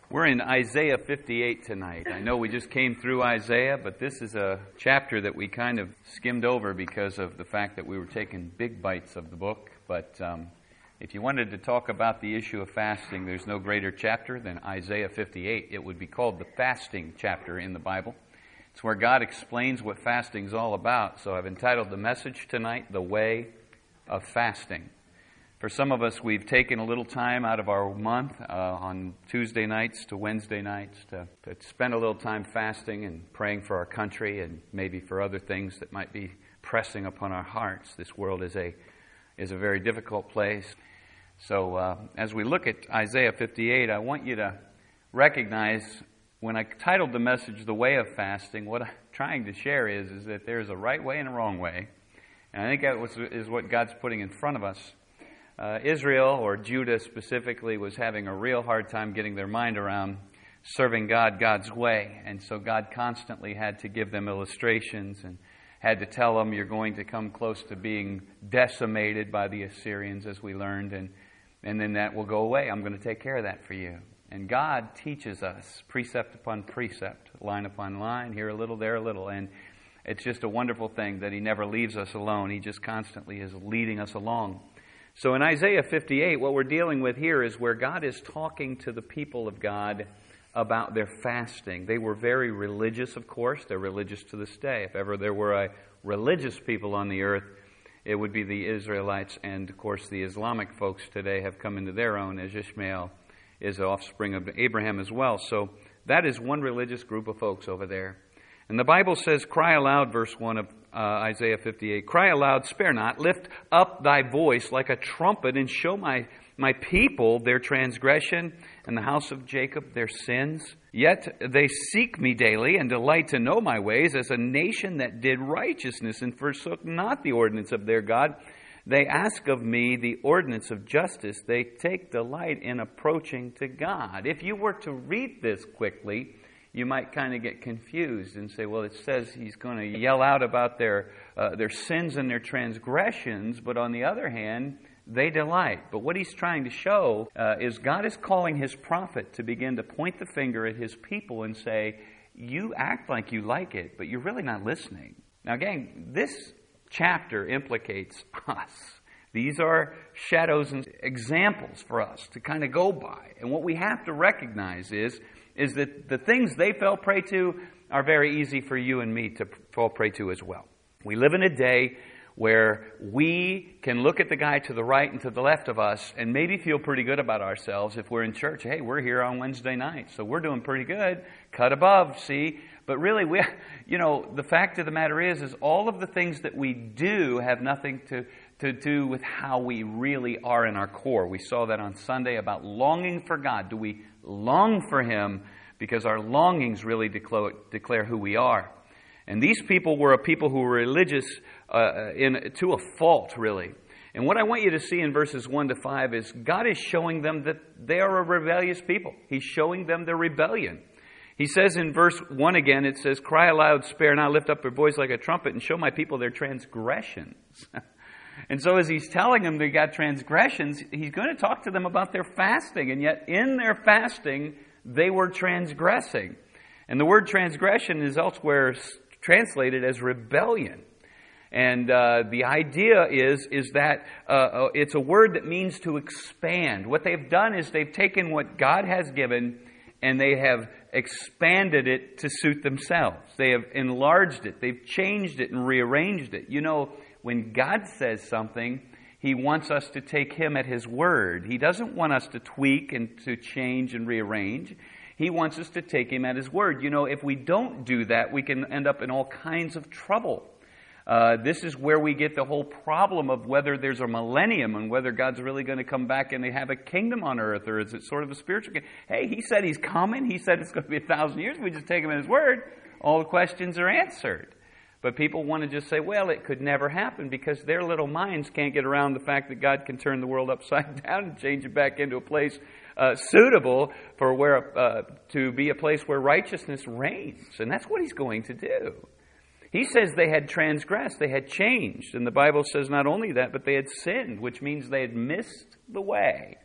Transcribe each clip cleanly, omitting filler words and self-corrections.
We're in Isaiah 58 tonight. I know we just came through Isaiah, but this is a chapter that we kind of skimmed over because of the fact that we were taking big bites of the book. But if you wanted to talk about the issue of fasting, there's no greater chapter than Isaiah 58. It would be called the fasting chapter in the Bible. It's where God explains what fasting is all about. So I've entitled the message tonight, The Way of Fasting. For some of us, we've taken a little time out of our month on Tuesday nights to Wednesday nights to spend a little time fasting and praying for our country and maybe for other things that might be pressing upon our hearts. This world is a very difficult place. So as we look at Isaiah 58, I want you to recognize when I titled the message, The Way of Fasting, what I'm trying to share is that there's a right way and a wrong way. And I think that is what God's putting in front of us. Israel, or Judah specifically, was having a real hard time getting their mind around serving God God's way. And so God constantly had to give them illustrations and had to tell them, you're going to come close to being decimated by the Assyrians, as we learned, and then that will go away. I'm going to take care of that for you. And God teaches us precept upon precept, line upon line, here a little, there a little. And it's just a wonderful thing that He never leaves us alone. He just constantly is leading us along. So in Isaiah 58, what we're dealing with here is where God is talking to the people of God about their fasting. They were very religious, of course. They're religious to this day. If ever there were a religious people on the earth, it would be the Israelites. And, of course, the Islamic folks today have come into their own, as Ishmael is the offspring of Abraham as well. So that is one religious group of folks over there. And the Bible says, cry aloud, verse 1 of Isaiah 58, cry aloud, spare not, lift up thy voice like a trumpet, and show my people their transgression, and the house of Jacob their sins. Yet they seek me daily, and delight to know my ways, as a nation that did righteousness, and forsook not the ordinance of their God. They ask of me the ordinance of justice. They take delight in approaching to God. If you were to read this quickly, you might kind of get confused and say, well, it says He's going to yell out about their sins and their transgressions, but on the other hand, they delight. But what He's trying to show is God is calling His prophet to begin to point the finger at His people and say, you act like you like it, but you're really not listening. Now, again, this chapter implicates us. These are shadows and examples for us to kind of go by. And what we have to recognize is that the things they fell prey to are very easy for you and me to fall prey to as well. We live in a day where we can look at the guy to the right and to the left of us and maybe feel pretty good about ourselves if we're in church. Hey, we're here on Wednesday night, so we're doing pretty good. Cut above, see? But really, the fact of the matter is all of the things that we do have nothing to do with how we really are in our core. We saw that on Sunday about longing for God. Do we long for Him? Because our longings really declare who we are. And these people were a people who were religious to a fault, really. And what I want you to see in verses 1 to 5 is God is showing them that they are a rebellious people. He's showing them their rebellion. He says in verse 1 again, it says, cry aloud, spare not, lift up your voice like a trumpet, and show my people their transgressions. And so as He's telling them they got transgressions, He's going to talk to them about their fasting. And yet in their fasting, they were transgressing. And the word transgression is elsewhere translated as rebellion. And the idea is that it's a word that means to expand. What they've done is they've taken what God has given and they have expanded it to suit themselves. They have enlarged it. They've changed it and rearranged it. You know, when God says something, He wants us to take Him at His word. He doesn't want us to tweak and to change and rearrange. He wants us to take Him at His word. You know, if we don't do that, we can end up in all kinds of trouble. This is where we get the whole problem of whether there's a millennium and whether God's really going to come back and they have a kingdom on earth, or is it sort of a spiritual kingdom? Hey, He said He's coming. He said it's going to be 1,000 years. We just take Him at His word. All the questions are answered. But people want to just say, well, it could never happen, because their little minds can't get around the fact that God can turn the world upside down and change it back into a place suitable for to be a place where righteousness reigns. And that's what He's going to do. He says they had transgressed, they had changed. And the Bible says not only that, but they had sinned, which means they had missed the way.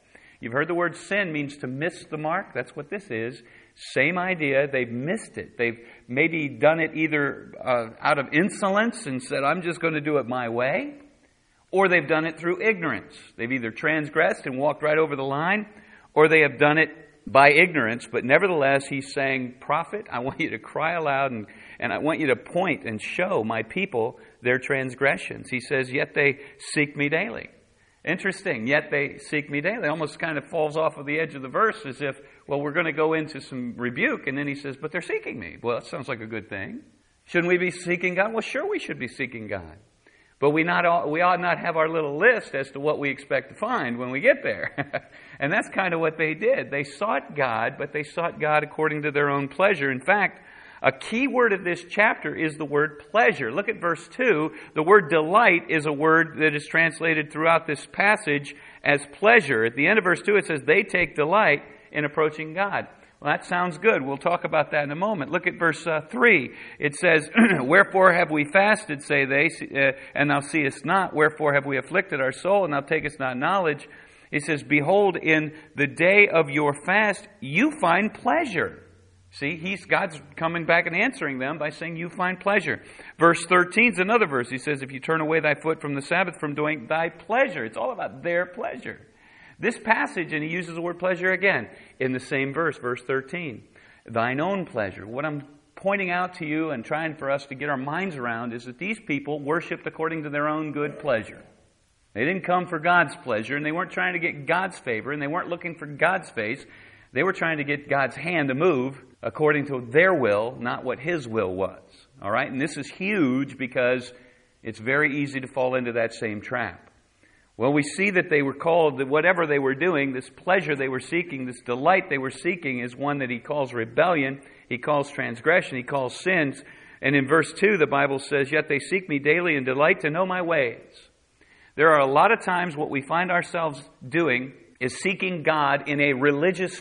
You've heard the word sin means to miss the mark. That's what this is. Same idea. They've missed it. They've maybe done it either out of insolence and said, I'm just going to do it my way, or they've done it through ignorance. They've either transgressed and walked right over the line, or they have done it by ignorance. But nevertheless, he's saying, prophet, I want you to cry aloud and I want you to point and show my people their transgressions. He says, yet they seek me daily. Interesting, yet they seek me daily. Almost kind of falls off of the edge of the verse as if, well, we're going to go into some rebuke. And then he says, but they're seeking me. Well, that sounds like a good thing. Shouldn't we be seeking God? Well, sure we should be seeking God. But we ought not have our little list as to what we expect to find when we get there. And that's kind of what they did. They sought God, but they sought God according to their own pleasure. In fact, a key word of this chapter is the word pleasure. Look at verse 2. The word delight is a word that is translated throughout this passage as pleasure. At the end of verse 2 it says, they take delight in approaching God. Well, that sounds good. We'll talk about that in a moment. Look at verse 3. It says, wherefore have we fasted, say they, and thou seest not. Wherefore have we afflicted our soul, and thou takest not knowledge. It says, behold, in the day of your fast, you find pleasure. See, God's coming back and answering them by saying, you find pleasure. Verse 13 is another verse. He says, if you turn away thy foot from the Sabbath, from doing thy pleasure. It's all about their pleasure. This passage, and he uses the word pleasure again in the same verse, verse 13. Thine own pleasure. What I'm pointing out to you and trying for us to get our minds around is that these people worshipped according to their own good pleasure. They didn't come for God's pleasure, and they weren't trying to get God's favor, and they weren't looking for God's face. They were trying to get God's hand to move according to their will, not what His will was. All right? And this is huge because it's very easy to fall into that same trap. Well, we see that they were called, that whatever they were doing, this pleasure they were seeking, this delight they were seeking is one that he calls rebellion, he calls transgression, he calls sins. And in verse 2, the Bible says, yet they seek me daily and delight to know my ways. There are a lot of times what we find ourselves doing is seeking God in a religious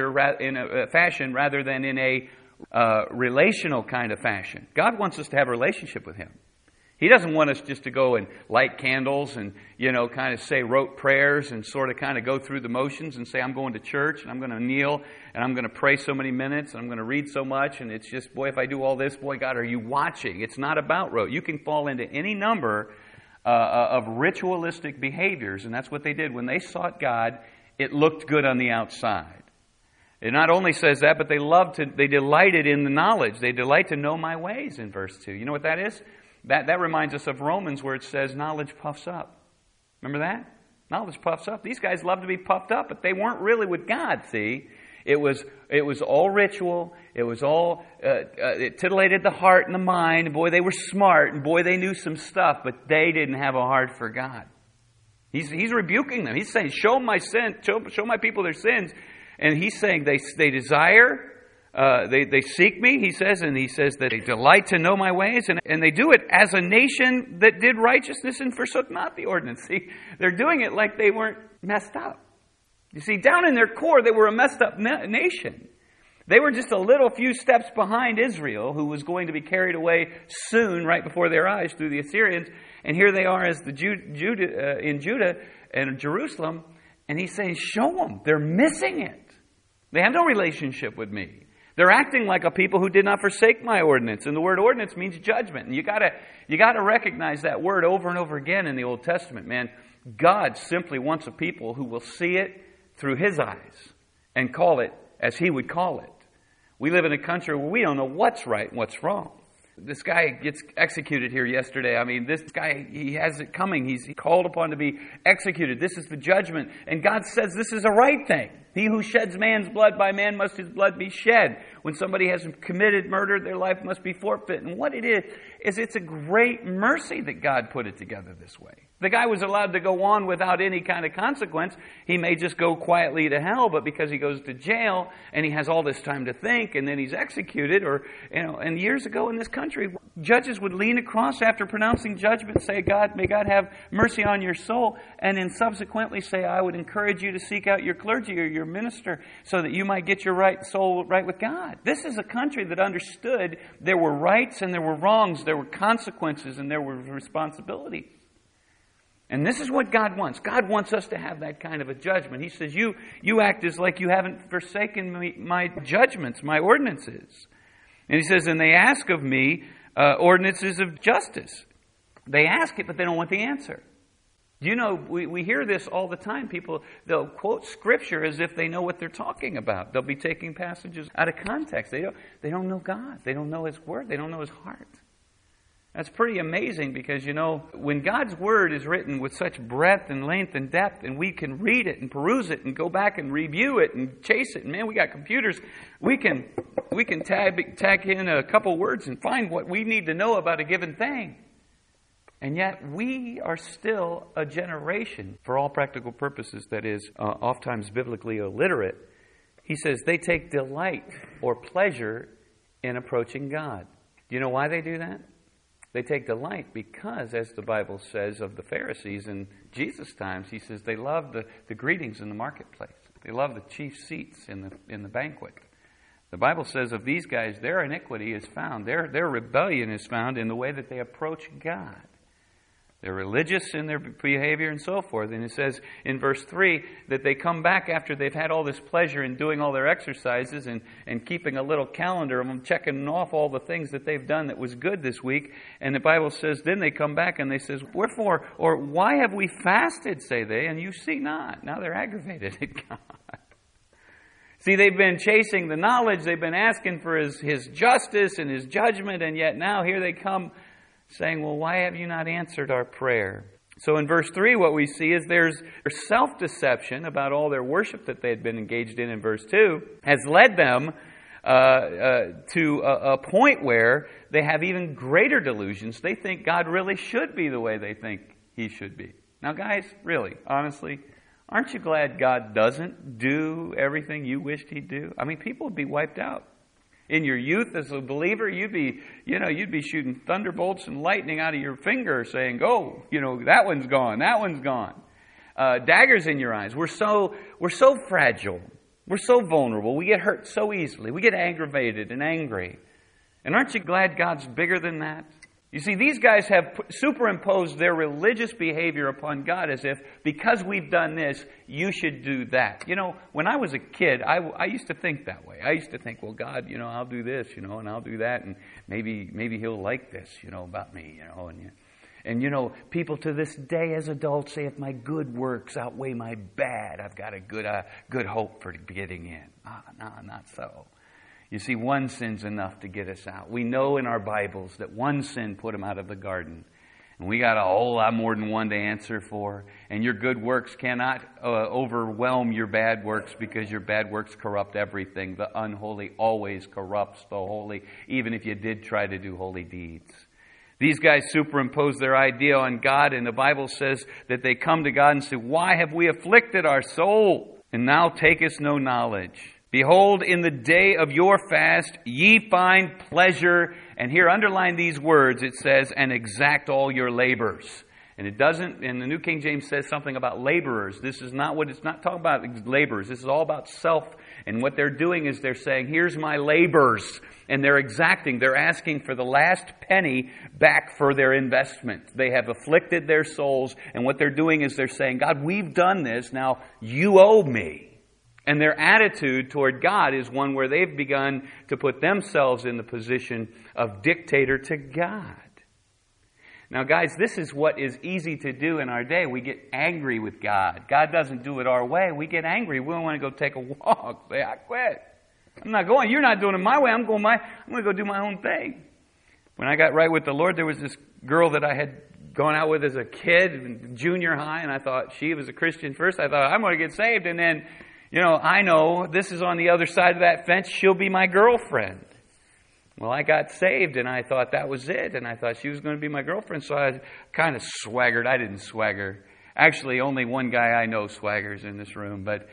fashion rather than in a relational kind of fashion. God wants us to have a relationship with Him. He doesn't want us just to go and light candles and, kind of say rote prayers and sort of kind of go through the motions and say, I'm going to church and I'm going to kneel and I'm going to pray so many minutes and I'm going to read so much and it's just, boy, if I do all this, boy, God, are you watching? It's not about rote. You can fall into any number of ritualistic behaviors, and that's what they did. When they sought God, it looked good on the outside. It not only says that, but they delighted in the knowledge. They delight to know my ways in verse 2. You know what that is? That reminds us of Romans where it says knowledge puffs up. Remember that? Knowledge puffs up. These guys love to be puffed up, but they weren't really with God, see? It was all ritual. It was all, it titillated the heart and the mind. And boy, they were smart. And boy, they knew some stuff, but they didn't have a heart for God. He's rebuking them. He's saying, show my sin, show my people their sins. And he's saying they desire, they seek me, he says, and he says that they delight to know my ways, and they do it as a nation that did righteousness and forsook not the ordinance. See, they're doing it like they weren't messed up. You see, down in their core, they were a messed up nation. They were just a little few steps behind Israel, who was going to be carried away soon, right before their eyes, through the Assyrians. And here they are as in Judah and Jerusalem, and he's saying, show them. They're missing it. They have no relationship with me. They're acting like a people who did not forsake my ordinance. And the word ordinance means judgment. And you gotta recognize that word over and over again in the Old Testament, man. God simply wants a people who will see it through His eyes and call it as He would call it. We live in a country where we don't know what's right and what's wrong. This guy gets executed here yesterday. I mean, this guy, he has it coming. He's called upon to be executed. This is the judgment. And God says this is a right thing. He who sheds man's blood, by man must his blood be shed. When somebody has committed murder, their life must be forfeit. And what it is it's a great mercy that God put it together this way. The guy was allowed to go on without any kind of consequence. He may just go quietly to hell, but because he goes to jail and he has all this time to think and then he's executed, and years ago in this country, judges would lean across after pronouncing judgment, say, God, may God have mercy on your soul, and then subsequently say, I would encourage you to seek out your clergy or your minister so that you might get your soul right with God. This is a country that understood there were rights and there were wrongs, there were consequences and there were responsibilities. And this is what God wants. God wants us to have that kind of a judgment. He says, you act as like you haven't forsaken my judgments, my ordinances. And he says, and they ask of me ordinances of justice. They ask it, but they don't want the answer. You know, we hear this all the time. People, they'll quote Scripture as if they know what they're talking about. They'll be taking passages out of context. They don't know God. They don't know His Word. They don't know His heart. That's pretty amazing because, you know, when God's Word is written with such breadth and length and depth, and we can read it and peruse it and go back and review it and chase it, and man, we got computers, we can tag in a couple words and find what we need to know about a given thing. And yet we are still a generation, for all practical purposes, that is oftentimes biblically illiterate. He says they take delight or pleasure in approaching God. Do you know why they do that? They take delight because, as the Bible says of the Pharisees in Jesus' times, he says they love the greetings in the marketplace. They love the chief seats in the banquet. The Bible says of these guys, their iniquity is found, their rebellion is found in the way that they approach God. They're religious in their behavior and so forth. And it says in verse 3 that they come back after they've had all this pleasure in doing all their exercises and keeping a little calendar of them, checking off all the things that they've done that was good this week. And the Bible says, then they come back and they says, wherefore, or why have we fasted, say they, and you see not? Now they're aggravated at God. See, they've been chasing the knowledge. They've been asking for His justice and His judgment. And yet now here they come saying, well, why have you not answered our prayer? So in verse 3, what we see is there's self-deception about all their worship that they had been engaged in verse 2 has led them to a point where they have even greater delusions. They think God really should be the way they think He should be. Now, guys, really, honestly, aren't you glad God doesn't do everything you wished He'd do? I mean, people would be wiped out. In your youth as a believer, you'd be shooting thunderbolts and lightning out of your finger saying, go, that one's gone, that one's gone. Daggers in your eyes. We're so fragile. We're so vulnerable. We get hurt so easily. We get aggravated and angry. And aren't you glad God's bigger than that? You see, these guys have superimposed their religious behavior upon God as if, because we've done this, you should do that. You know, when I was a kid, I used to think that way. I used to think, well, God, I'll do this, and I'll do that, and maybe He'll like this, about me, And people to this day as adults say, if my good works outweigh my bad, I've got a good hope for getting in. No, not so. You see, one sin's enough to get us out. We know in our Bibles that one sin put them out of the garden. And we got a whole lot more than one to answer for. And your good works cannot overwhelm your bad works because your bad works corrupt everything. The unholy always corrupts the holy, even if you did try to do holy deeds. These guys superimpose their idea on God, and the Bible says that they come to God and say, why have we afflicted our soul? And now takest no knowledge. Behold, in the day of your fast, ye find pleasure. And here, underline these words, it says, and exact all your labors. And it doesn't, and the New King James says something about laborers. This is not it's not talking about laborers. This is all about self. And what they're doing is they're saying, here's my labors. And they're exacting, they're asking for the last penny back for their investment. They have afflicted their souls. And what they're doing is they're saying, God, we've done this. Now you owe me. And their attitude toward God is one where they've begun to put themselves in the position of dictator to God. Now, guys, this is what is easy to do in our day. We get angry with God. God doesn't do it our way. We get angry. We don't want to go take a walk. Say, I quit. I'm not going. You're not doing it my way. I'm going to go do my own thing. When I got right with the Lord, there was this girl that I had gone out with as a kid in junior high, and I thought she was a Christian first. I thought, I'm going to get saved, and then I know this is on the other side of that fence. She'll be my girlfriend. Well, I got saved, and I thought that was it. And I thought she was going to be my girlfriend. So I kind of swaggered. I didn't swagger. Actually, only one guy I know swaggers in this room. But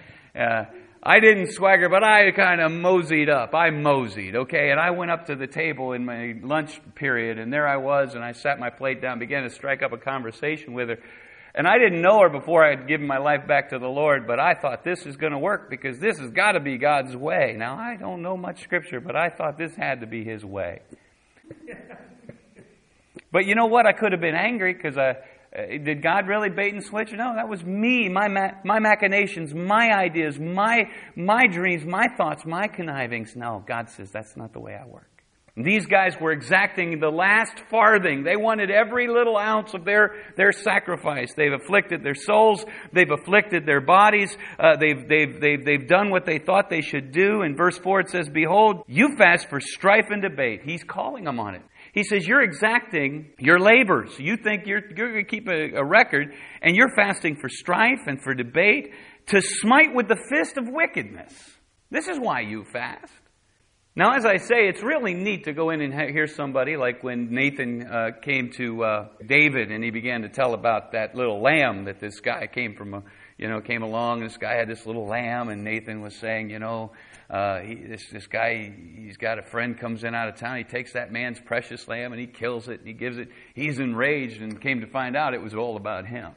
I didn't swagger, but I kind of moseyed up. I moseyed, okay? And I went up to the table in my lunch period, and there I was, and I sat my plate down, began to strike up a conversation with her. And I didn't know her before I had given my life back to the Lord, but I thought this is going to work because this has got to be God's way. Now, I don't know much Scripture, but I thought this had to be His way. But you know what? I could have been angry because Did God really bait and switch? No, that was me, my machinations, my ideas, my dreams, my thoughts, my connivings. No, God says that's not the way I work. And these guys were exacting the last farthing. They wanted every little ounce of their sacrifice. They've afflicted their souls. They've afflicted their bodies. They've done what they thought they should do. In verse 4 it says, "Behold, you fast for strife and debate." He's calling them on it. He says, you're exacting your labors. You think you're going to keep a record, and you're fasting for strife and for debate, to smite with the fist of wickedness. This is why you fast. Now, as I say, it's really neat to go in and hear somebody, like when Nathan came to David, and he began to tell about that little lamb that this guy came along. This guy had this little lamb, and Nathan was saying, this guy, he's got a friend comes in out of town. He takes that man's precious lamb and he kills it and he gives it. He's enraged and came to find out it was all about him.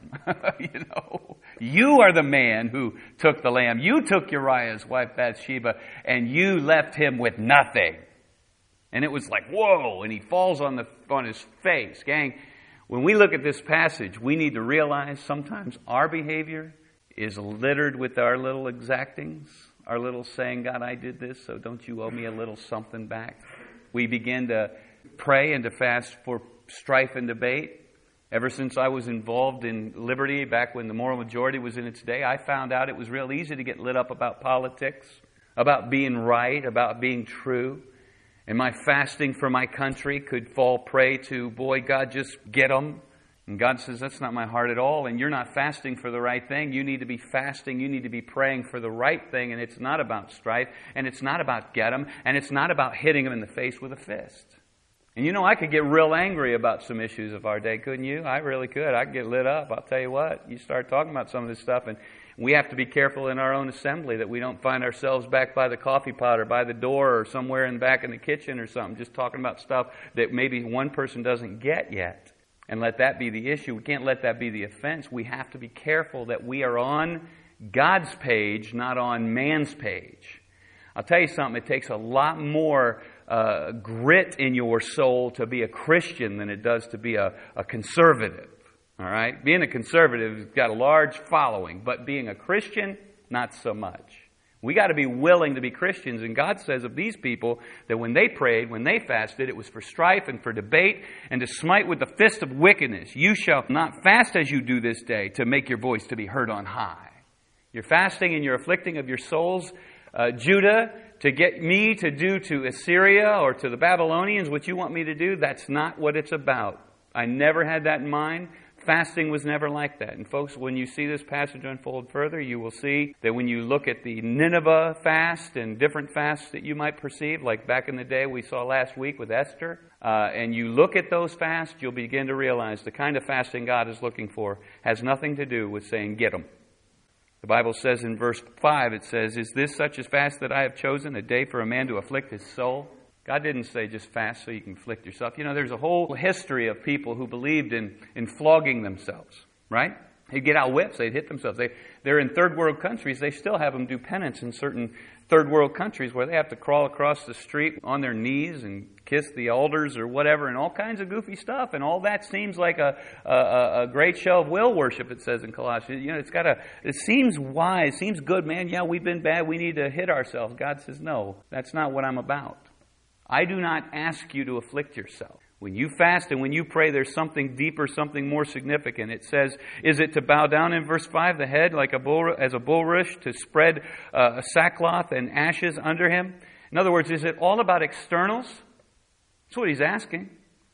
You are the man who took the lamb. You took Uriah's wife Bathsheba and you left him with nothing. And it was like, whoa! And he falls on his face. Gang, when we look at this passage, we need to realize sometimes our behavior is littered with our little exactings. Our little saying, God, I did this, so don't you owe me a little something back? We begin to pray and to fast for strife and debate. Ever since I was involved in Liberty, back when the moral majority was in its day, I found out it was real easy to get lit up about politics, about being right, about being true. And my fasting for my country could fall prey to, boy, God, just get them. And God says, that's not my heart at all, and you're not fasting for the right thing. You need to be fasting, you need to be praying for the right thing, and it's not about strife, and it's not about get them, and it's not about hitting them in the face with a fist. And I could get real angry about some issues of our day, couldn't you? I really could. I could get lit up. I'll tell you what, you start talking about some of this stuff, and we have to be careful in our own assembly that we don't find ourselves back by the coffee pot or by the door or somewhere in the back in the kitchen or something, just talking about stuff that maybe one person doesn't get yet. And let that be the issue. We can't let that be the offense. We have to be careful that we are on God's page, not on man's page. I'll tell you something, it takes a lot more grit in your soul to be a Christian than it does to be a conservative. All right? Being a conservative has got a large following, but being a Christian, not so much. We got to be willing to be Christians. And God says of these people that when they prayed, when they fasted, it was for strife and for debate and to smite with the fist of wickedness. You shall not fast as you do this day to make your voice to be heard on high. You're fasting and you're afflicting of your souls, Judah, to get me to do to Assyria or to the Babylonians what you want me to do. That's not what it's about. I never had that in mind. Fasting was never like that. And folks, when you see this passage unfold further, you will see that when you look at the Nineveh fast and different fasts that you might perceive, like back in the day we saw last week with Esther, and you look at those fasts, you'll begin to realize the kind of fasting God is looking for has nothing to do with saying, get them. The Bible says in verse 5, it says, is this such a fast that I have chosen, a day for a man to afflict his soul? God didn't say just fast so you can afflict yourself. There's a whole history of people who believed in flogging themselves, right? They'd get out whips, they'd hit themselves. They're in third world countries, they still have them do penance in certain third world countries where they have to crawl across the street on their knees and kiss the altars or whatever and all kinds of goofy stuff. And all that seems like a great show of will worship, it says in Colossians. It seems wise, seems good, man. Yeah, we've been bad, we need to hit ourselves. God says, no, that's not what I'm about. I do not ask you to afflict yourself. When you fast and when you pray, there's something deeper, something more significant. It says, is it to bow down in verse 5, the head like as a bulrush, to spread sackcloth and ashes under him? In other words, is it all about externals? That's what he's asking.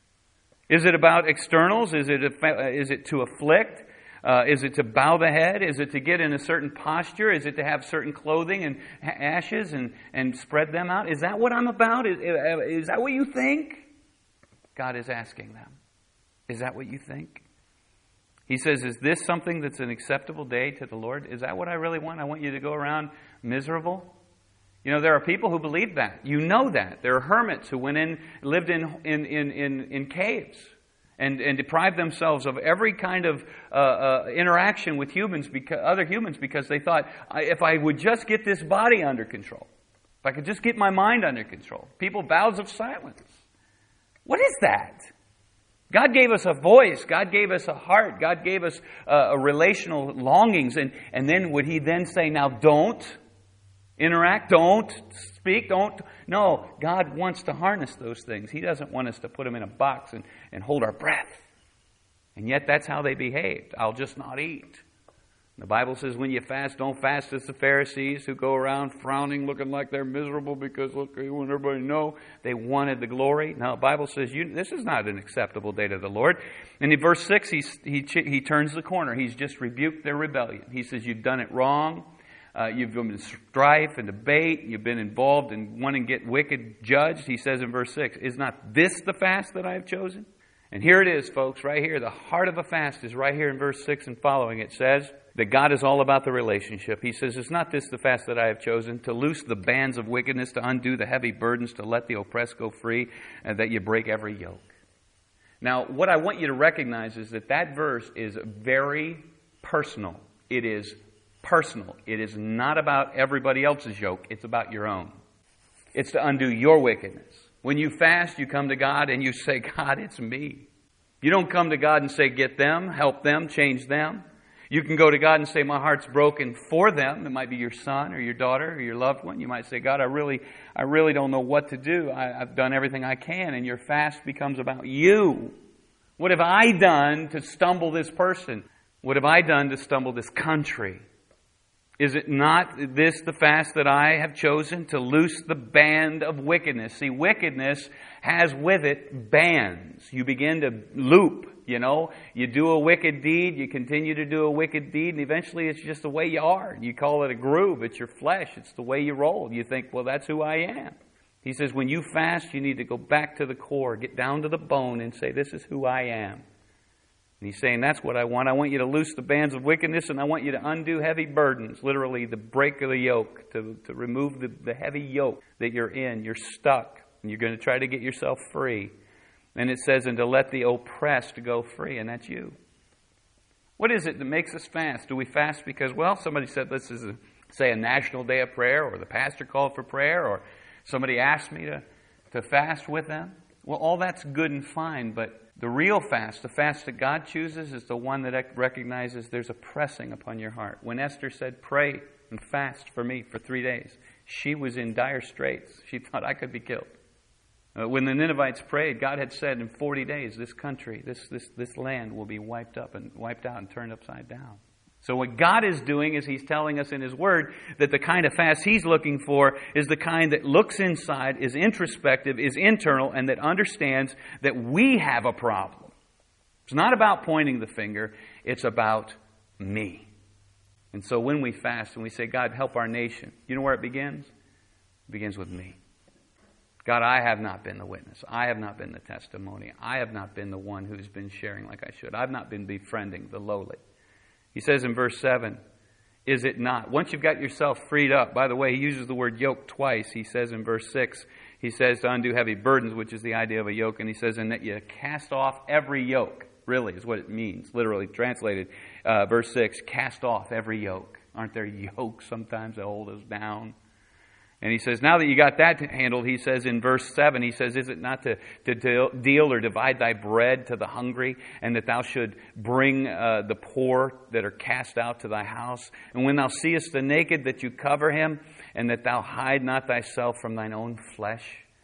Is it about externals? Is it to afflict? Is it to bow the head? Is it to get in a certain posture? Is it to have certain clothing and ashes and spread them out? Is that what I'm about? Is that what you think? God is asking them. Is that what you think? He says, is this something that's an acceptable day to the Lord? Is that what I really want? I want you to go around miserable? There are people who believe that. You know that. There are hermits who lived in caves. And deprive themselves of every kind of interaction with other humans, because they thought, if I would just get this body under control, if I could just get my mind under control. People, vows of silence. What is that? God gave us a voice. God gave us a heart. God gave us a relational longings. And then would He then say, now don't interact, don't speak, don't. No, God wants to harness those things. He doesn't want us to put them in a box and hold our breath. And yet that's how they behaved. I'll just not eat. The Bible says when you fast, don't fast as the Pharisees who go around frowning, looking like they're miserable because, look, they want everybody to know they wanted the glory. Now, the Bible says this is not an acceptable day to the Lord. And in verse 6, he turns the corner. He's just rebuked their rebellion. He says, you've done it wrong. You've been in strife and debate. You've been involved in wanting to get wicked judged. He says in verse 6, is not this the fast that I have chosen? And here it is, folks, right here. The heart of a fast is right here in verse 6 and following. It says that God is all about the relationship. He says, is not this the fast that I have chosen? To loose the bands of wickedness, to undo the heavy burdens, to let the oppressed go free, and that you break every yoke. Now, what I want you to recognize is that verse is very personal. It is personal. It is not about everybody else's yoke. It's about your own. It's to undo your wickedness. When you fast, you come to God and you say, God, it's me. You don't come to God and say, get them, help them, change them. You can go to God and say, my heart's broken for them. It might be your son or your daughter or your loved one. You might say, God, I really don't know what to do. I've done everything I can. And your fast becomes about you. What have I done to stumble this person? What have I done to stumble this country? Is it not this the fast that I have chosen, to loose the band of wickedness? See, wickedness has with it bands. You begin to loop, You do a wicked deed, you continue to do a wicked deed, and eventually it's just the way you are. You call it a groove. It's your flesh. It's the way you roll. You think, well, that's who I am. He says, when you fast, you need to go back to the core, get down to the bone and say, this is who I am. And He's saying, that's what I want. I want you to loose the bands of wickedness, and I want you to undo heavy burdens, literally the break of the yoke, to remove the heavy yoke that you're in. You're stuck, and you're going to try to get yourself free. And it says, and to let the oppressed go free, and that's you. What is it that makes us fast? Do we fast because, somebody said this is, a national day of prayer, or the pastor called for prayer, or somebody asked me to fast with them? Well, all that's good and fine, but the real fast, the fast that God chooses, is the one that recognizes there's a pressing upon your heart. When Esther said, pray and fast for me for 3 days, she was in dire straits. She thought, I could be killed. When the Ninevites prayed, God had said in 40 days, this country, this land will be wiped out and turned upside down. So what God is doing is He's telling us in His Word that the kind of fast He's looking for is the kind that looks inside, is introspective, is internal, and that understands that we have a problem. It's not about pointing the finger. It's about me. And so when we fast and we say, God, help our nation, you know where it begins? It begins with me. God, I have not been the witness. I have not been the testimony. I have not been the one who's been sharing like I should. I've not been befriending the lowly. He says in verse 7, is it not? Once you've got yourself freed up, by the way, he uses the word yoke twice. He says in verse 6, he says to undo heavy burdens, which is the idea of a yoke. And he says, and that you cast off every yoke, really is what it means, literally translated. Verse 6, cast off every yoke. Aren't there yokes sometimes that hold us down? And he says, now that you got that handled, he says in verse 7, he says, is it not to deal or divide thy bread to the hungry, and that thou should bring the poor that are cast out to thy house? And when thou seest the naked, that you cover him, and that thou hide not thyself from thine own flesh?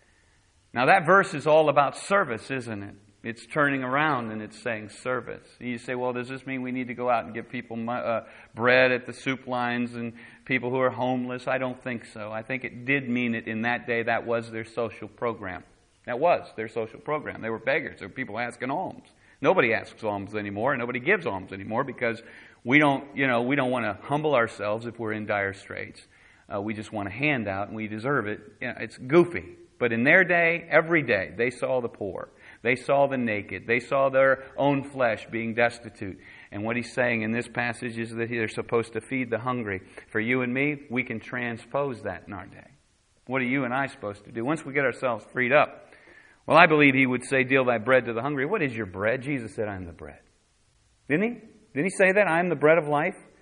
Now that verse is all about service, isn't it? It's turning around and it's saying service. You say, well, does this mean we need to go out and give people bread at the soup lines and people who are homeless? I don't think so. I think it did mean it in that day. That was their social program. That was their social program. They were beggars. There were people asking alms. Nobody asks alms anymore, and nobody gives alms anymore because we don't want to humble ourselves if we're in dire straits. We just want a handout and we deserve it. It's goofy. But in their day, every day, they saw the poor. They saw the naked. They saw their own flesh being destitute. And what he's saying in this passage is that they're supposed to feed the hungry. For you and me, we can transpose that in our day. What are you and I supposed to do? Once we get ourselves freed up, well, I believe he would say, deal thy bread to the hungry. What is your bread? Jesus said, I am the bread. Didn't he? Didn't he say that? I am the bread of life.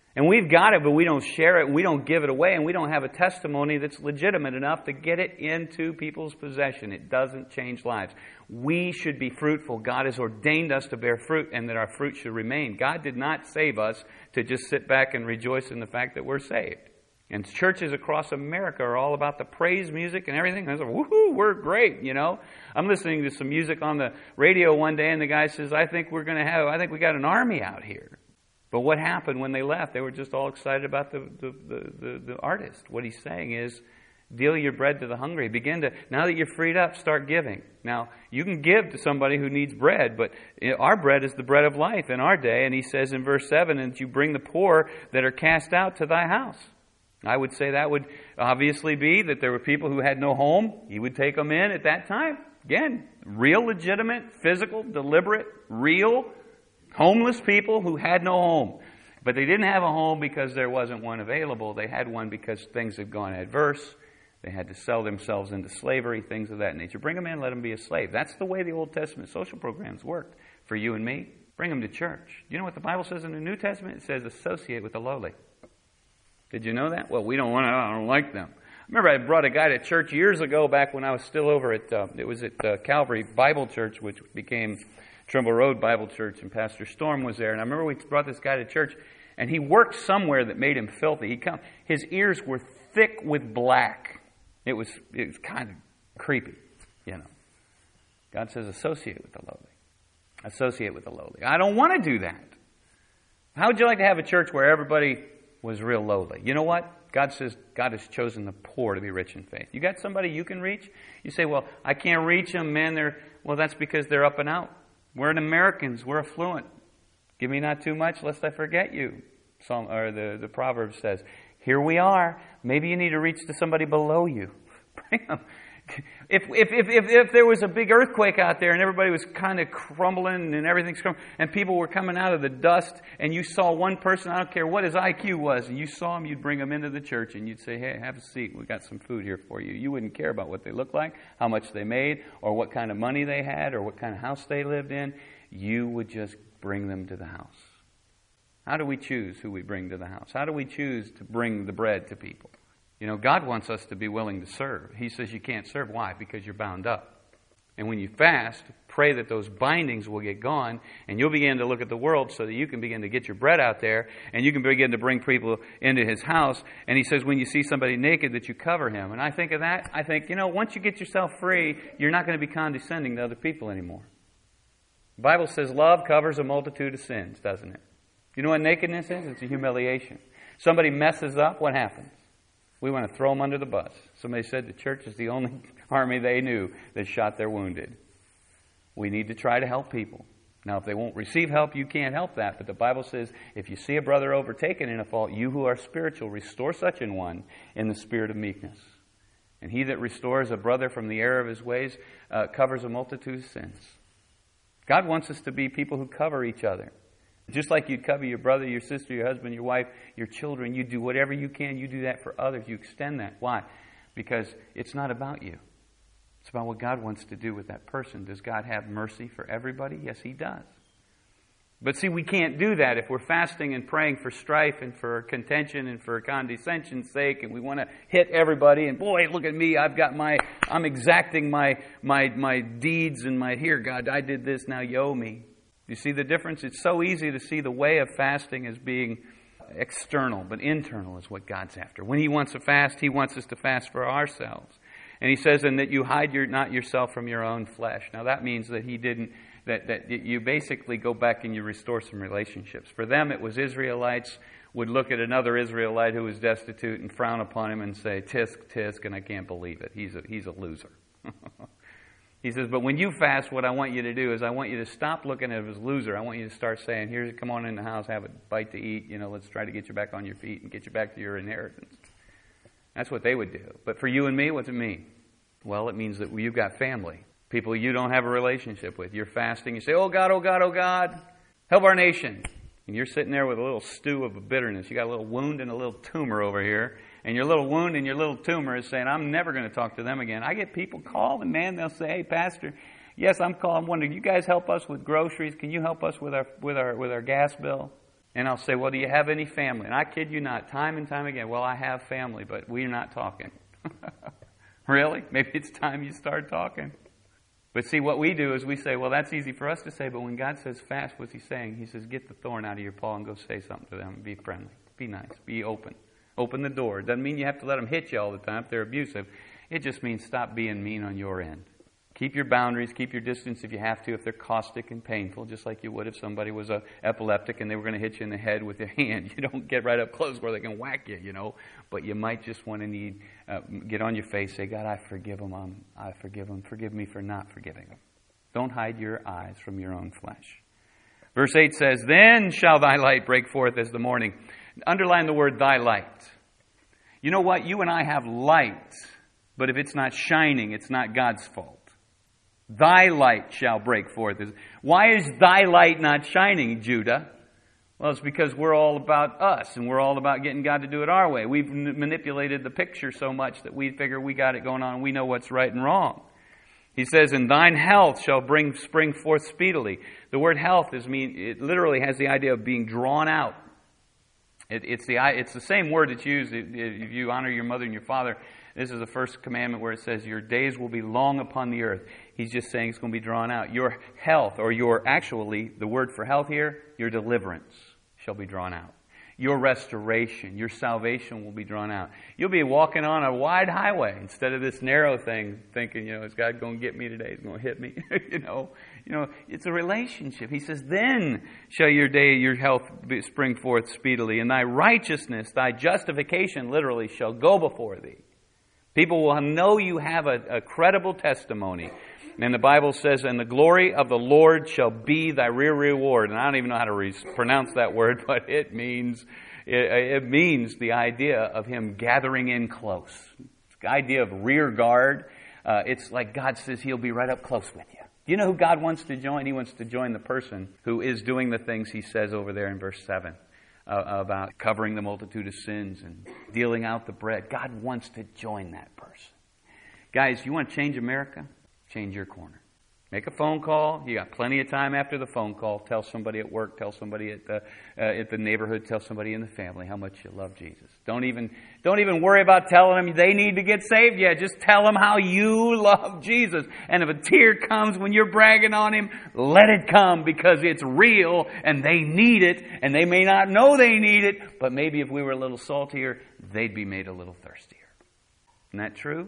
And we've got it, but we don't share it, and we don't give it away, and we don't have a testimony that's legitimate enough to get it into people's possession. It doesn't change lives. We should be fruitful. God has ordained us to bear fruit, and that our fruit should remain. God did not save us to just sit back and rejoice in the fact that we're saved. And churches across America are all about the praise music and everything. I was like, woohoo, we're great, you know. I'm listening to some music on the radio one day, and the guy says, I think we got an army out here. But what happened when they left? They were just all excited about the artist. What he's saying is, deal your bread to the hungry. Now that you're freed up, start giving. Now, you can give to somebody who needs bread, but our bread is the bread of life in our day. And he says in verse 7, that you bring the poor that are cast out to thy house. I would say that would obviously be that there were people who had no home. He would take them in at that time. Again, real, legitimate, physical, deliberate, real homeless people who had no home. But they didn't have a home because there wasn't one available. They had one because things had gone adverse. They had to sell themselves into slavery, things of that nature. Bring them in, let them be a slave. That's the way the Old Testament social programs worked for you and me. Bring them to church. You know what the Bible says in the New Testament? It says associate with the lowly. Did you know that? Well, we don't want to. I don't like them. I remember I brought a guy to church years ago back when I was still over at, Calvary Bible Church, which became Trimble Road Bible Church, and Pastor Storm was there. And I remember we brought this guy to church, and he worked somewhere that made him filthy. His ears were thick with black. It was kind of creepy, you know. God says, associate with the lowly. Associate with the lowly. I don't want to do that. How would you like to have a church where everybody was real lowly? You know what? God says God has chosen the poor to be rich in faith. You got somebody you can reach? You say, well, I can't reach them, man. Well, that's because they're up and out. We're Americans. We're affluent. Give me not too much, lest I forget you. The Proverbs says, here we are. Maybe you need to reach to somebody below you. Bring them. If there was a big earthquake out there and everybody was kind of crumbling and everything's crumbling and people were coming out of the dust and you saw one person, I don't care what his IQ was, and you saw him, you'd bring him into the church and you'd say, hey, have a seat. We got some food here for you. You wouldn't care about what they looked like, how much they made, or what kind of money they had, or what kind of house they lived in. You would just bring them to the house. How do we choose who we bring to the house? How do we choose to bring the bread to people? You know, God wants us to be willing to serve. He says you can't serve. Why? Because you're bound up. And when you fast, pray that those bindings will get gone, and you'll begin to look at the world so that you can begin to get your bread out there, and you can begin to bring people into His house. And He says when you see somebody naked that you cover him. And I think of that, I think, once you get yourself free, you're not going to be condescending to other people anymore. The Bible says love covers a multitude of sins, doesn't it? You know what nakedness is? It's a humiliation. Somebody messes up, what happens? We want to throw them under the bus. Somebody said the church is the only army they knew that shot their wounded. We need to try to help people. Now, if they won't receive help, you can't help that. But the Bible says, if you see a brother overtaken in a fault, you who are spiritual, restore such an one in the spirit of meekness. And he that restores a brother from the error of his ways covers a multitude of sins. God wants us to be people who cover each other. Just like you'd cover your brother, your sister, your husband, your wife, your children, you do whatever you can. You do that for others. You extend that. Why? Because it's not about you. It's about what God wants to do with that person. Does God have mercy for everybody? Yes, He does. But see, we can't do that if we're fasting and praying for strife and for contention and for condescension's sake, and we want to hit everybody. And boy, look at me! I'm exacting my deeds and here, God, I did this. Now you owe me. You see the difference? It's so easy to see the way of fasting as being external, but internal is what God's after. When He wants to fast, He wants us to fast for ourselves. And He says, and that you hide not yourself from your own flesh. Now that means that that you basically go back and you restore some relationships. For them, it was Israelites would look at another Israelite who was destitute and frown upon him and say, tisk, tisk, and I can't believe it. He's a loser. He says, but when you fast, what I want you to do is I want you to stop looking at him as a loser. I want you to start saying, here, come on in the house, have a bite to eat. Let's try to get you back on your feet and get you back to your inheritance. That's what they would do. But for you and me, what's it mean? Well, it means that you've got family. People you don't have a relationship with. You're fasting. You say, oh God, oh God, oh God, help our nation. And you're sitting there with a little stew of bitterness. You got a little wound and a little tumor over here. And your little wound and your little tumor is saying, I'm never going to talk to them again. I get people calling, man. They'll say, hey, Pastor, yes, I'm calling. I'm wondering, you guys help us with groceries? Can you help us with our gas bill? And I'll say, well, do you have any family? And I kid you not, time and time again, well, I have family, but we're not talking. Really? Maybe it's time you start talking. But see, what we do is we say, well, that's easy for us to say, but when God says fast, what's He saying? He says, get the thorn out of your paw and go say something to them. Be friendly. Be nice. Be open. Open the door. It doesn't mean you have to let them hit you all the time if they're abusive. It just means stop being mean on your end. Keep your boundaries. Keep your distance if you have to, if they're caustic and painful, just like you would if somebody was epileptic and they were going to hit you in the head with their hand. You don't get right up close where they can whack you, you know. But you might just want to get on your face, say, God, I forgive them. I forgive them. Forgive me for not forgiving them. Don't hide your eyes from your own flesh. Verse 8 says, then shall thy light break forth as the morning. Underline the word thy light. You know what? You and I have light, but if it's not shining, it's not God's fault. Thy light shall break forth. Why is thy light not shining, Judah? Well, it's because we're all about us, and we're all about getting God to do it our way. We've manipulated the picture so much that we figure we got it going on, and we know what's right and wrong. He says, and thine health shall spring forth speedily. The word health it literally has the idea of being drawn out. It's the same word that's used if you honor your mother and your father. This is the first commandment where it says, your days will be long upon the earth. He's just saying it's going to be drawn out. Your health, or the word for health here, your deliverance shall be drawn out. Your restoration, your salvation will be drawn out. You'll be walking on a wide highway instead of this narrow thing, thinking, is God going to get me today? He's going to hit me. It's a relationship. He says, then shall your health spring forth speedily, and thy righteousness, thy justification, literally, shall go before thee. People will know you have a credible testimony. And the Bible says, and the glory of the Lord shall be thy rear reward. And I don't even know how to pronounce that word, but it means the idea of Him gathering in close. It's the idea of rear guard. It's like God says He'll be right up close with you. Do you know who God wants to join? He wants to join the person who is doing the things He says over there in verse 7. About covering the multitude of sins and dealing out the bread. God wants to join that person. Guys, you want to change America? Change your corner. Make a phone call. You got plenty of time after the phone call. Tell somebody at work. Tell somebody at the neighborhood. Tell somebody in the family how much you love Jesus. Don't even worry about telling them they need to get saved yet. Just tell them how you love Jesus. And if a tear comes when you're bragging on Him, let it come, because it's real and they need it. And they may not know they need it, but maybe if we were a little saltier, they'd be made a little thirstier. Isn't that true?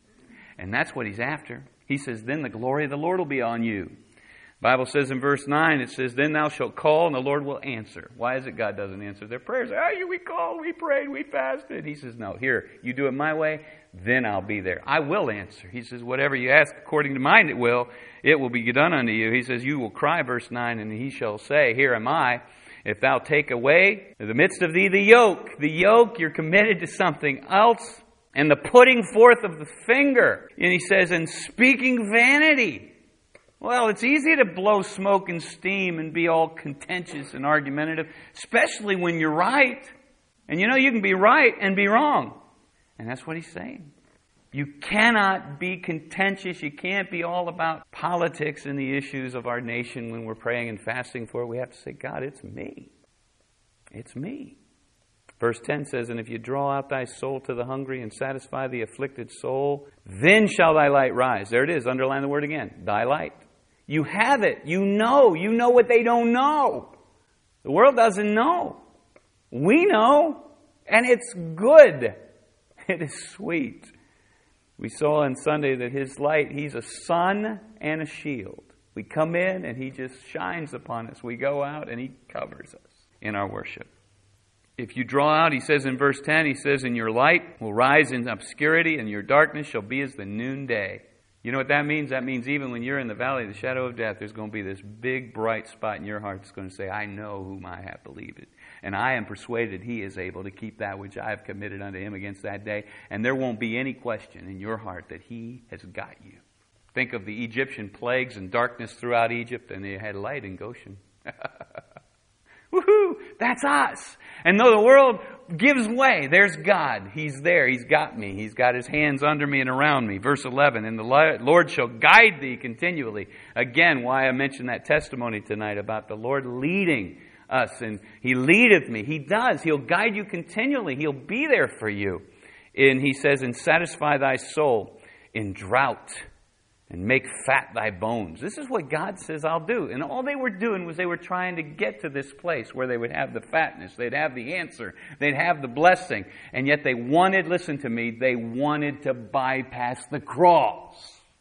And that's what He's after. He says, then the glory of the Lord will be on you. The Bible says in verse 9, it says, then thou shalt call and the Lord will answer. Why is it God doesn't answer their prayers? We called, we prayed, we fasted. He says, no, here, you do it my way, then I'll be there. I will answer. He says, whatever you ask according to mine it will be done unto you. He says, you will cry, verse 9, and He shall say, here am I. If thou take away in the midst of thee the yoke, you're committed to something else. And the putting forth of the finger. And He says, and speaking vanity. Well, it's easy to blow smoke and steam and be all contentious and argumentative, especially when you're right. And you can be right and be wrong. And that's what He's saying. You cannot be contentious. You can't be all about politics and the issues of our nation when we're praying and fasting for it. We have to say, God, it's me. It's me. Verse 10 says, and if you draw out thy soul to the hungry and satisfy the afflicted soul, then shall thy light rise. There it is. Underline the word again. Thy light. You have it. You know what they don't know. The world doesn't know. We know. And it's good. It is sweet. We saw on Sunday that His light, He's a sun and a shield. We come in and He just shines upon us. We go out and He covers us in our worship. If you draw out, He says in verse 10, He says, and your light will rise in obscurity, and your darkness shall be as the noonday. You know what that means? That means even when you're in the valley of the shadow of death, there's going to be this big bright spot in your heart that's going to say, I know whom I have believed. And I am persuaded He is able to keep that which I have committed unto Him against that day. And there won't be any question in your heart that He has got you. Think of the Egyptian plagues and darkness throughout Egypt, and they had light in Goshen. Woohoo! That's us. And though the world gives way, there's God. He's there. He's got me. He's got His hands under me and around me. Verse 11, and the Lord shall guide thee continually. Again, why I mentioned that testimony tonight about the Lord leading us. And He leadeth me. He does. He'll guide you continually. He'll be there for you. And He says, and satisfy thy soul in drought, and make fat thy bones. This is what God says I'll do. And all they were doing was they were trying to get to this place where they would have the fatness. They'd have the answer. They'd have the blessing. And yet they wanted, listen to me, they wanted to bypass the cross.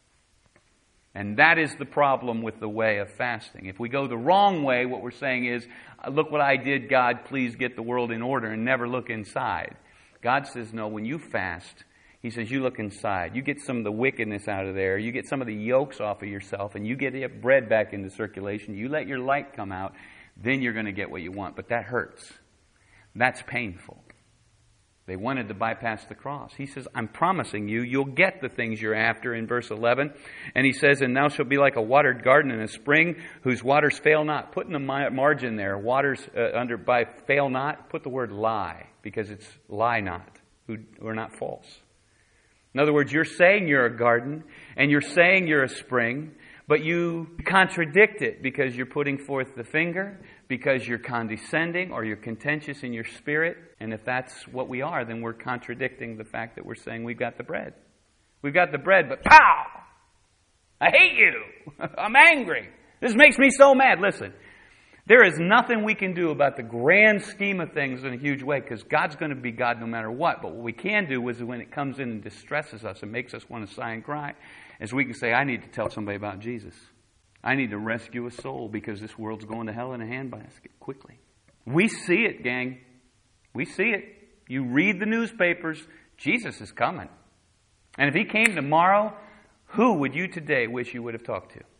And that is the problem with the way of fasting. If we go the wrong way, what we're saying is, look what I did, God, please get the world in order, and never look inside. God says, no, when you fast, He says, you look inside. You get some of the wickedness out of there. You get some of the yokes off of yourself, and you get your bread back into circulation. You let your light come out. Then you're going to get what you want. But that hurts. That's painful. They wanted to bypass the cross. He says, I'm promising you, you'll get the things you're after in verse 11. And He says, and thou shalt be like a watered garden in a spring whose waters fail not. Put in the margin there, waters under by fail not. Put the word lie, because it's lie not, who are not false. In other words, you're saying you're a garden, and you're saying you're a spring, but you contradict it because you're putting forth the finger, because you're condescending, or you're contentious in your spirit. And if that's what we are, then we're contradicting the fact that we're saying we've got the bread. We've got the bread, but pow! I hate you! I'm angry! This makes me so mad. Listen, there is nothing we can do about the grand scheme of things in a huge way, because God's going to be God no matter what. But what we can do is when it comes in and distresses us and makes us want to sigh and cry, is we can say, I need to tell somebody about Jesus. I need to rescue a soul because this world's going to hell in a handbasket quickly. We see it, gang. We see it. You read the newspapers. Jesus is coming. And if He came tomorrow, who would you today wish you would have talked to?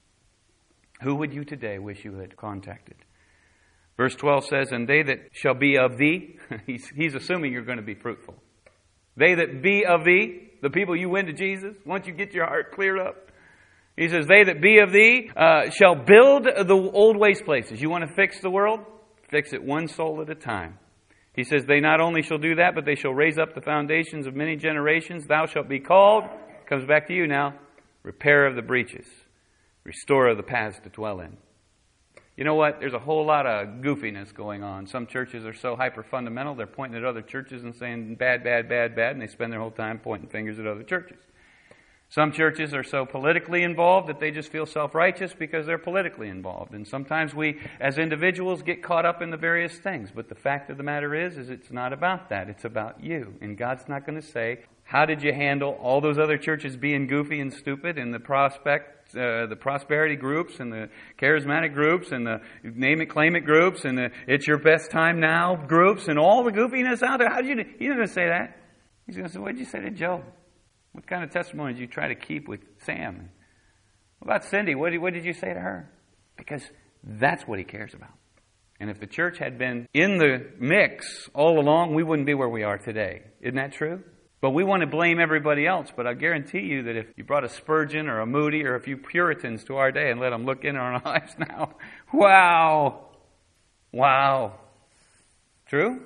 Who would you today wish you had contacted? Verse 12 says, and they that shall be of thee, he's assuming you're going to be fruitful. They that be of thee, the people you win to Jesus, once you get your heart cleared up. He says, they that be of thee shall build the old waste places. You want to fix the world? Fix it one soul at a time. He says, they not only shall do that, but they shall raise up the foundations of many generations. Thou shalt be called, comes back to you now, repairer of the breaches. Restorer of the paths to dwell in. You know what? There's a whole lot of goofiness going on. Some churches are so hyper-fundamental, they're pointing at other churches and saying bad, bad, bad, bad, and they spend their whole time pointing fingers at other churches. Some churches are so politically involved that they just feel self-righteous because they're politically involved. And sometimes we, as individuals, get caught up in the various things. But the fact of the matter is it's not about that. It's about you. And God's not going to say, how did you handle all those other churches being goofy and stupid and the prosperity groups and the charismatic groups and the name it, claim it groups and the it's your best time now groups and all the goofiness out there? How did you do? He's not going to say that. He's going to say, what did you say to Job? What kind of testimony did you try to keep with Sam? What about Cindy? What did you say to her? Because that's what He cares about. And if the church had been in the mix all along, we wouldn't be where we are today. Isn't that true? But we want to blame everybody else. But I guarantee you that if you brought a Spurgeon or a Moody or a few Puritans to our day and let them look in our lives now, wow. Wow. True?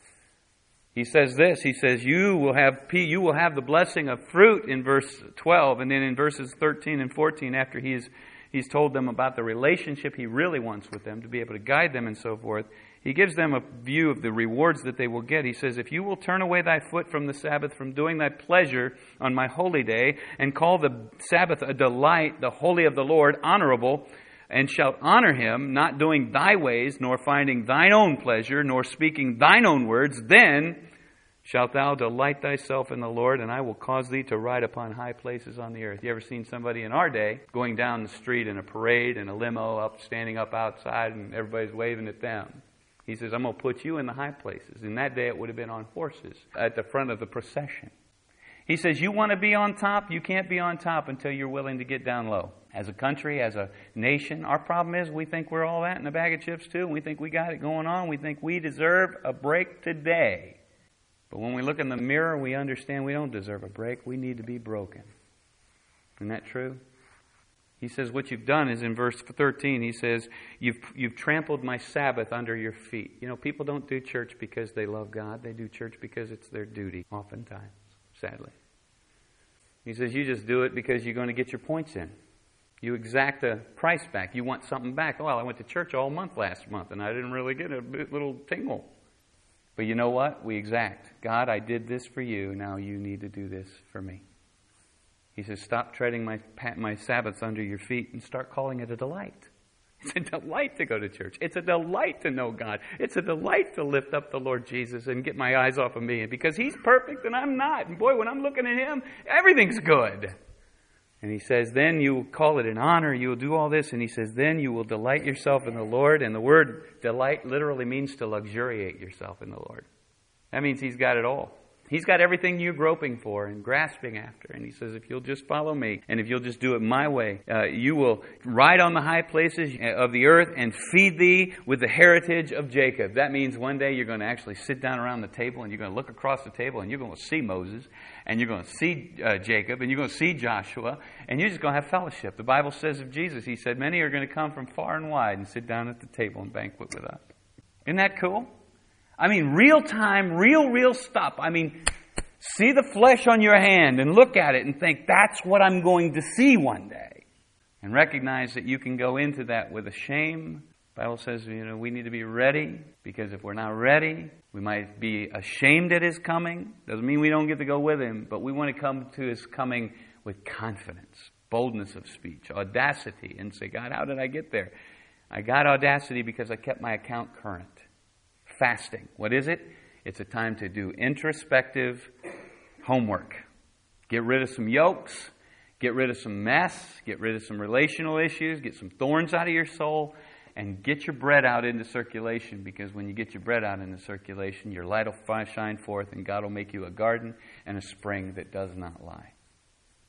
He says this, he says, you will have the blessing of fruit in verse 12, and then in verses 13 and 14, after he's told them about the relationship He really wants with them, to be able to guide them and so forth, He gives them a view of the rewards that they will get. He says, if you will turn away thy foot from the Sabbath, from doing thy pleasure on my holy day, and call the Sabbath a delight, the holy of the Lord, honorable, and shalt honor Him, not doing thy ways, nor finding thine own pleasure, nor speaking thine own words, then shalt thou delight thyself in the Lord, and I will cause thee to ride upon high places on the earth. You ever seen somebody in our day going down the street in a parade in a limo, standing up outside, and everybody's waving at them? He says, I'm going to put you in the high places. In that day, it would have been on horses at the front of the procession. He says, you want to be on top? You can't be on top until you're willing to get down low. As a country, as a nation, our problem is we think we're all that in a bag of chips too. We think we got it going on. We think we deserve a break today. But when we look in the mirror, we understand we don't deserve a break. We need to be broken. Isn't that true? He says what you've done is in verse 13, he says, you've trampled my Sabbath under your feet. You know, people don't do church because they love God. They do church because it's their duty, oftentimes, sadly. He says you just do it because you're going to get your points in. You exact a price back. You want something back. Well, I went to church all month last month, and I didn't really get a little tingle. But you know what? We exact. God, I did this for you. Now you need to do this for me. He says, stop treading my Sabbaths under your feet and start calling it a delight. It's a delight to go to church. It's a delight to know God. It's a delight to lift up the Lord Jesus and get my eyes off of me. Because He's perfect and I'm not. And boy, when I'm looking at Him, everything's good. And He says, then you will call it an honor. You will do all this. And He says, then you will delight yourself in the Lord. And the word delight literally means to luxuriate yourself in the Lord. That means He's got it all. He's got everything you're groping for and grasping after. And He says, if you'll just follow me and if you'll just do it my way, you will ride on the high places of the earth and feed thee with the heritage of Jacob. That means one day you're going to actually sit down around the table and you're going to look across the table and you're going to see Moses and you're going to see Jacob and you're going to see Joshua and you're just going to have fellowship. The Bible says of Jesus, He said, many are going to come from far and wide and sit down at the table and banquet with us. Isn't that cool? I mean, real time, real stuff. I mean, see the flesh on your hand and look at it and think, that's what I'm going to see one day. And recognize that you can go into that with a shame. The Bible says, we need to be ready, because if we're not ready, we might be ashamed at His coming. Doesn't mean we don't get to go with Him, but we want to come to His coming with confidence, boldness of speech, audacity, and say, God, how did I get there? I got audacity because I kept my account current. Fasting. What is it? It's a time to do introspective homework. Get rid of some yokes. Get rid of some mess. Get rid of some relational issues. Get some thorns out of your soul. And get your bread out into circulation. Because when you get your bread out into circulation, your light will shine forth and God will make you a garden and a spring that does not lie.